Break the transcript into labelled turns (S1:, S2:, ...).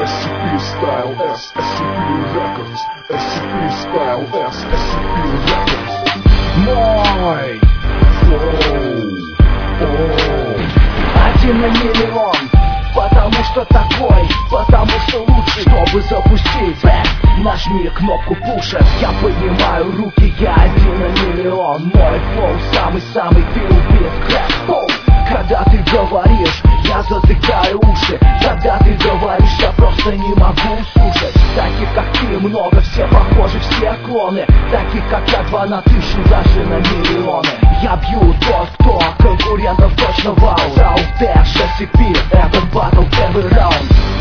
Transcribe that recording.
S1: SCP Style S, SCP Records, SCP Style S, SCP Records. Мой
S2: один на миллион, потому что такой, потому что лучший. Чтобы запустить нажми кнопку пуша. Я поднимаю руки, я один на миллион. Мой флоу самый-самый пилбит крэп. Когда ты говоришь, я затыкаю уши. Когда ты говоришь, я просто не могу слушать. Таких как ты много, все похожи, все клоны. Таких как я 2 на 1000, даже на миллионы. Я бью тот, кто конкурентов точно вау. Раунд Дэш, SCP, этот батл первый раунд.